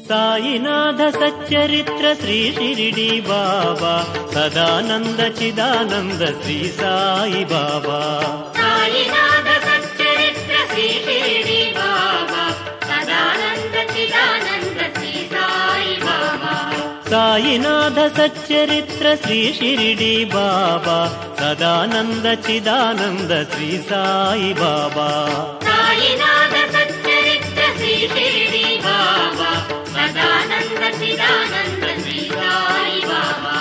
సాయినాథ సచ్చరిత్ర శ్రీ షిరిడి బాబా సదానంద చిదానంద శ్రీ సాయి బాబా. సాయినాథ సచ్చరిత్ర శ్రీ షిరిడి బాబా సదానంద చిదానంద శ్రీ సాయి బాబా. సాయినాథ సచ్చరిత్ర శ్రీ షిరిడి బాబా సదానంద చిదానంద శ్రీ సాయి బాబా. సాయినాథ సచ్చరిత్ర శ్రీ షిరిడి బాబా సదానంద చిదానంద శ్రీ సాయి బాబా.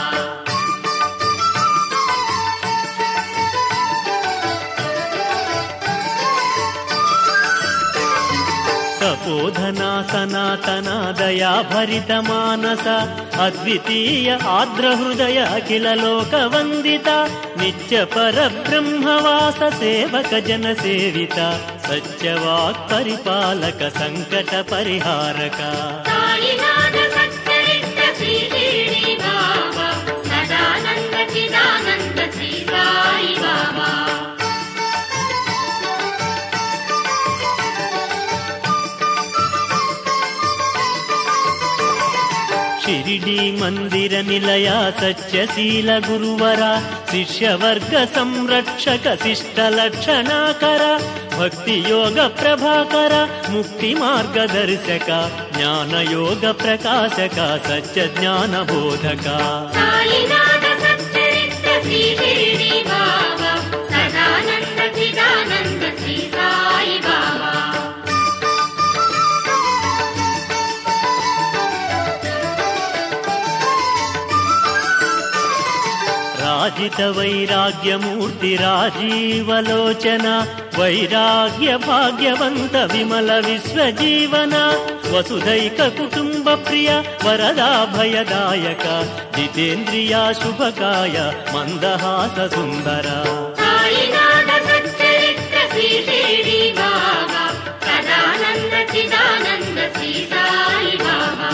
తపోధనా సనాతన దయా భరిత మానస అద్వితీయ ఆర్ద్ర హృదయ అఖిల లోక వందిత నిత్య పరబ్రహ్మవాస సేవక జన సేవిత సత్యవాక్ పరిపాలక సంకట పరిహారక. సాయినాథ సచ్చరిత్ర శ్రీ షిరిడి బాబా సదానంద చిదానంద శ్రీ సాయి బాబా. షిరిడి మందిర నిలయ సత్యశీల గురువర శిష్యవర్గ సంరక్షక శిష్ట లక్షణాకర భక్తి యోగ ప్రభాకర ముక్తి మార్గదర్శక జ్ఞానయోగ ప్రకాశక సత్య జ్ఞాన బోధక. సాయినాథ సచ్చరిత్ర శ్రీ షిరిడి బాబా సదానంద చిదానంద శ్రీ సాయి బాబా. రాజిత వైరాగ్యమూర్తి రాజీవలోచన వైరాగ్య భాగ్యవంత విమల విశ్వజీవన వసుధైక కుటుంబ ప్రియ వరదాభయదాయక జితేంద్రియ శుభకాయ మందహాస సుందర. సాయినాథ సచ్చరిత్ర శ్రీ షిరిడి బాబా సదానంద చిదానంద శ్రీ సాయి బాబా.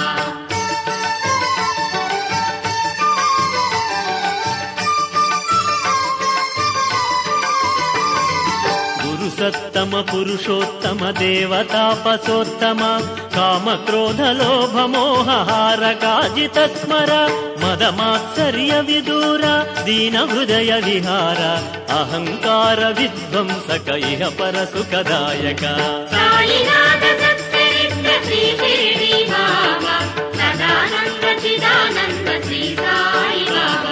సత్తమ పురుషోత్తమ దేవతాపసోత్తమ కామ క్రోధ లోభ మోహ హారకాజిత స్మర మదమాత్సర్య విదూర దీన హృదయ విహార అహంకార విధ్వంసక ఇహ పర సుఖదాయక. సాయినాథ సచ్చరిత్ర శ్రీ షిరిడి బాబా సదానంద చిదానంద శ్రీ సాయి బాబా.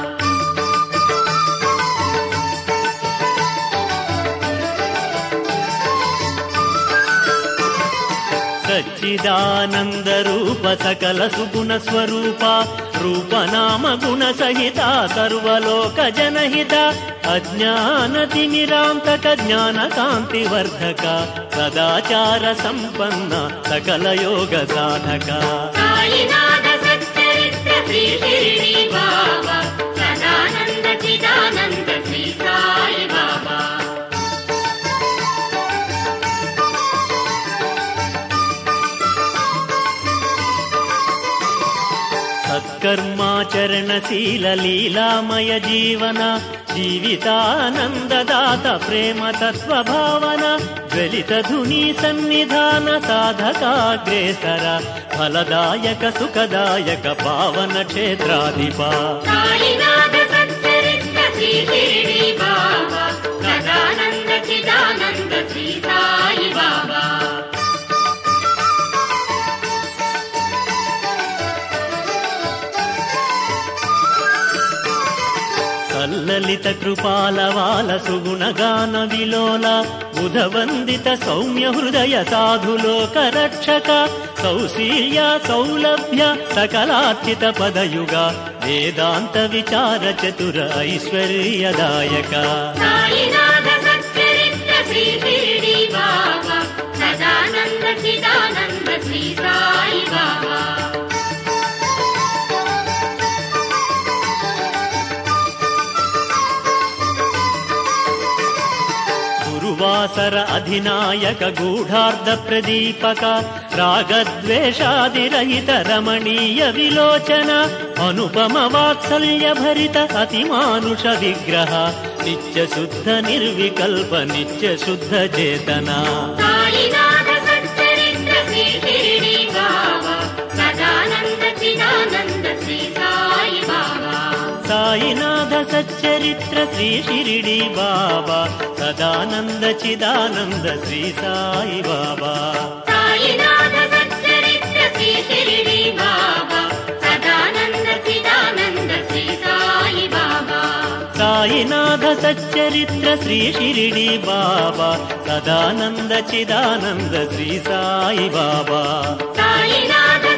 సచ్చిదానంద రూప సకల సుగుణ స్వరూప రూపనామ గుణ సహిత సర్వలోక జనహిత అజ్ఞాన తిమిరాంతక జ్ఞాన కాంతి వర్ధక సదాచార సంపన్న సకల యోగ సాధక. సాయినాథ సచ్చరిత్ర శ్రీ షిరిడి బాబా సదానంద చిదానంద శ్రీ సాయి బాబా. సత్కర్మాచరణశీల లీలామయ జీవన జీవితానందదాత ప్రేమ తత్వ భావన జ్వలిత ధుని సన్నిధాన సాధకాగ్రేసర ఫలదాయక సుఖదాయక పావన క్షేత్రాధిప. సాయినాథ సచ్చరిత్ర శ్రీ షిరిడి బాబా సదానంద చిదానంద శ్రీ సాయి బాబా. లలిత కృపాలవాల సుగుణగాన విలోల బుధవందిత సౌమ్య హృదయ సాధులోక రక్షక సౌశీల్య సౌలభ్య సకలార్చిత పదయుగ వేదాంత విచార చతుర ఐశ్వర్యదాయక. సాయినాథ సచ్చరిత్ర శ్రీ షిరిడి బాబా సదానంద చిదానంద శ్రీ సాయి బాబా. గురువాసర అధినాయక గూఢార్ధ ప్రదీపక రాగద్వేషాదిరహిత రమణీయ విలోచన అనుపమ వాత్సల్య భరిత అతిమానుష విగ్రహ నిత్య శుద్ధ నిర్వికల్ప నిత్య శుద్ధ చేతన. సాయినాథ సచ్చరిత్ర శ్రీ షిరిడి బాబా సచ్చరిత్ర శ్రీ షిరిడి బాబా సదానంద చిదానంద శ్రీ సాయి బాబా సాయినాథ సచ్చరిత్ర శ్రీ షిరిడి బాబా సదానంద చిదానంద శ్రీ సాయి బాబా సాయినాథ సచ్చరిత్ర శ్రీ షిరిడి బాబా సదానంద చిదానంద శ్రీ సాయి బాబా సాయినాథ